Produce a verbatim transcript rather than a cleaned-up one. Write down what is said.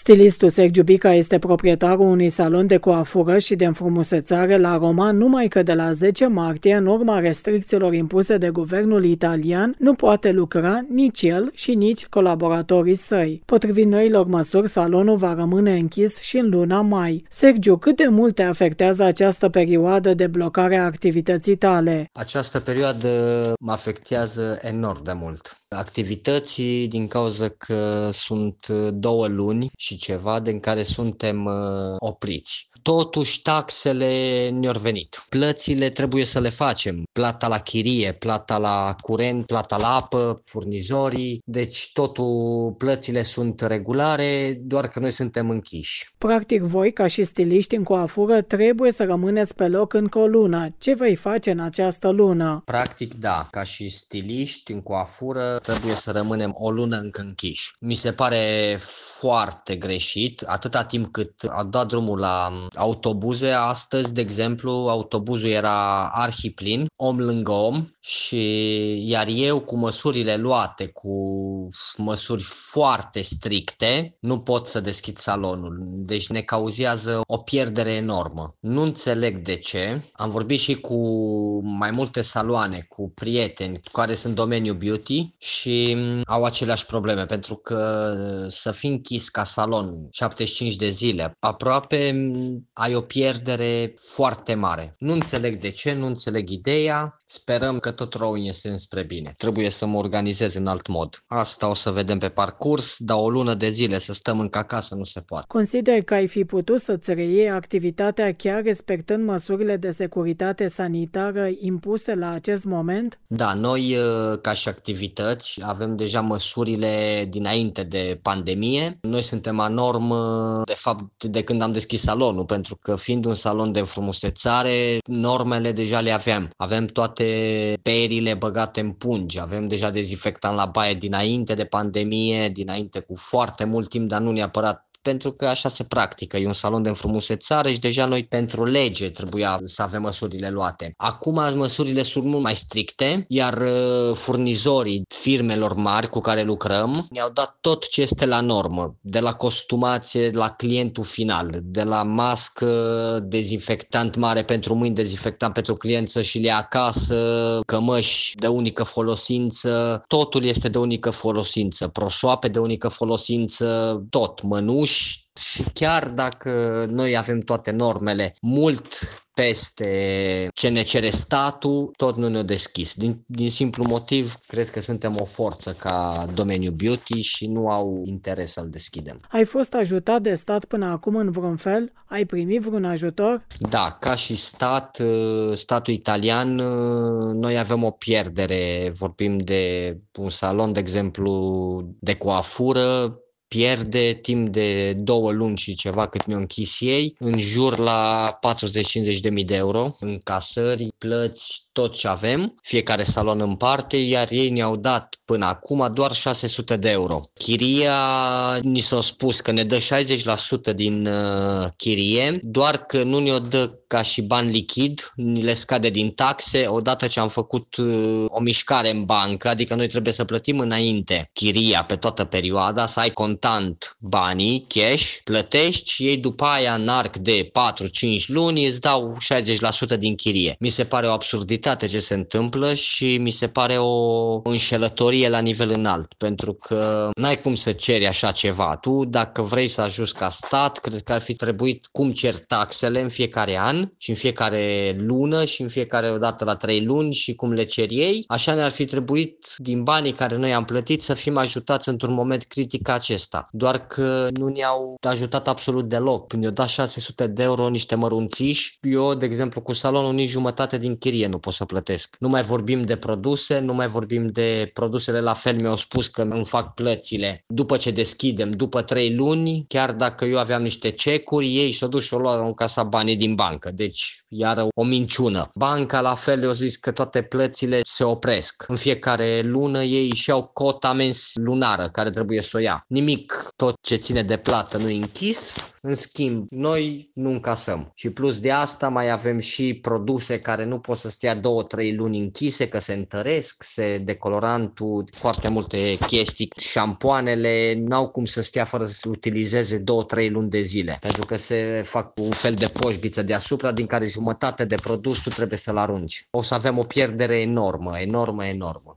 Stilistul Sergiu Bica este proprietarul unui salon de coafură și de înfrumusețare la Roma, numai că de la zece martie, în urma restricțiilor impuse de guvernul italian, nu poate lucra nici el și nici colaboratorii săi. Potrivit noilor măsuri, salonul va rămâne închis și în luna mai. Sergiu, cât de mult te afectează această perioadă de blocare a activității tale? Această perioadă mă afectează enorm de mult. Activității, din cauza că sunt două luni și ceva din care suntem uh, opriți. Totuși, taxele ne-au venit. Plățile trebuie să le facem. Plata la chirie, plata la curent, plata la apă, furnizorii. Deci totul, plățile sunt regulare, doar că noi suntem închiși. Practic, voi, ca și stiliști în coafură, trebuie să rămâneți pe loc încă o lună. Ce vei face în această lună? Practic, da. Ca și stiliști în coafură, trebuie să rămânem o lună încă închiși. Mi se pare foarte greșit, atâta timp cât a dat drumul la autobuze. Astăzi, de exemplu, autobuzul era arhiplin, om lângă om, și iar eu, cu măsurile luate, cu măsuri foarte stricte, nu pot să deschid salonul. Deci ne cauzează o pierdere enormă. Nu înțeleg de ce. Am vorbit și cu mai multe saloane, cu prieteni care sunt în domeniul beauty și au aceleași probleme, pentru că să fii închis ca salon șaptezeci și cinci de zile, aproape ai o pierdere foarte mare. Nu înțeleg de ce, nu înțeleg ideea. Sperăm că tot rău este înspre bine. Trebuie să mă organizez în alt mod. Asta o să vedem pe parcurs, dar o lună de zile să stăm încă acasă nu se poate. Consider că ai fi putut să-ți reiei activitatea chiar respectând măsurile de securitate sanitară impuse la acest moment? Da, noi ca și activități avem deja măsurile dinainte de pandemie. Noi suntem anorm, de fapt, de când am deschis salonul, pentru că fiind un salon de înfrumusețare, normele deja le aveam. Avem toate perile băgate în pungi, avem deja dezinfectant la baie dinainte de pandemie, dinainte cu foarte mult timp, dar nu neapărat pentru că așa se practică, e un salon de înfrumusețare și deja noi pentru lege trebuia să avem măsurile luate. Acum măsurile sunt mult mai stricte, iar furnizorii firmelor mari cu care lucrăm ne-au dat tot ce este la normă, de la costumație la clientul final, de la mască, dezinfectant mare pentru mâini, dezinfectant pentru client să-și le ia acasă, cămăși de unică folosință, totul este de unică folosință, proșoape de unică folosință, tot, mănuși. Și chiar dacă noi avem toate normele mult peste ce ne cere statul, tot nu ne-o deschis. Din, din simplu motiv, cred că suntem o forță ca domeniul beauty și nu au interes să-l deschidem. Ai fost ajutat de stat până acum în vreun fel? Ai primit vreun ajutor? Da, ca și stat, statul italian, noi avem o pierdere. Vorbim de un salon, de exemplu, de coafură, pierde timp de două luni și ceva cât ne-au închis ei, în jur la patruzeci-cincizeci de mii de euro, încasări, plăți, tot ce avem, fiecare salon în parte, iar ei ne-au dat până acum doar șase sute de euro. Chiria, ni s-a spus că ne dă șaizeci la sută din uh, chirie, doar că nu ne-o dă ca și bani lichid, ni le scade din taxe, odată ce am făcut uh, o mișcare în bancă, adică noi trebuie să plătim înainte chiria pe toată perioada, să ai contant banii, cash, plătești și ei după aia în arc de patru-cinci luni îți dau șaizeci la sută din chirie. Mi se pare o absurditate ce se întâmplă și mi se pare o înșelătorie la nivel înalt, pentru că n-ai cum să ceri așa ceva. Tu, dacă vrei să ajungi ca stat, cred că ar fi trebuit cum cer taxele în fiecare an și în fiecare lună și în fiecare odată la trei luni și cum le cer ei, așa ne-ar fi trebuit din banii care noi am plătit să fim ajutați într-un moment critic ca acesta. Doar că nu ne-au ajutat absolut deloc. Când ne-au dat șase sute de euro niște mărunțiși, eu, de exemplu, cu salonul nici jumătate din chirie nu pot să plătesc. Nu mai vorbim de produse, nu mai vorbim de produsele, la fel mi-au spus că îmi fac plățile după ce deschidem, după trei luni, chiar dacă eu aveam niște cecuri, ei s-au dus și au luat în casa banii din bancă. Deci, iară o minciună. Banca, la fel, eu zis că toate plățile se opresc. În fiecare lună ei și-au cota mens lunară care trebuie să o ia. Nimic nimic, tot ce ține de plată nu e închis, în schimb noi nu încasăm. Și plus de asta mai avem și produse care nu pot să stea două trei luni închise, că se întăresc, se decolorantul, foarte multe chestii, șampoanele n-au cum să stea fără să se utilizeze două trei luni de zile, pentru că se fac un fel de poșghiță deasupra din care jumătate de produs tu trebuie să-l arunci. O să avem o pierdere enormă, enormă, enormă.